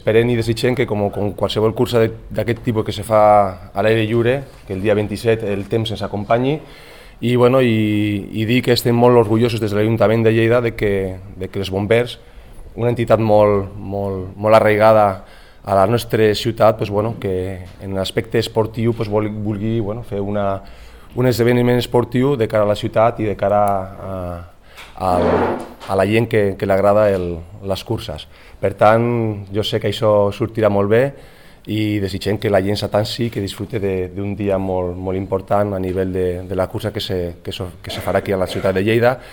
Esperem i desitgem que, com qualsevol cursa d'aquest tipus que se fa a l'aire lliure, que el dia 27 el temps ens acompanyi i dir que estem molt orgullosos des de l'Ajuntament de Lleida de que els bombers, una entitat molt arraigada a la nostra ciutat, que en l'aspecte esportiu vulgui fer un esdeveniment esportiu de cara a la ciutat i de cara a la gent que li agrada les curses. Per tant, jo sé que això sortirà molt bé i desitgem que la gent s'atansi, que disfrute d'un dia molt important a nivell de la cursa que se farà aquí a la ciutat de Lleida.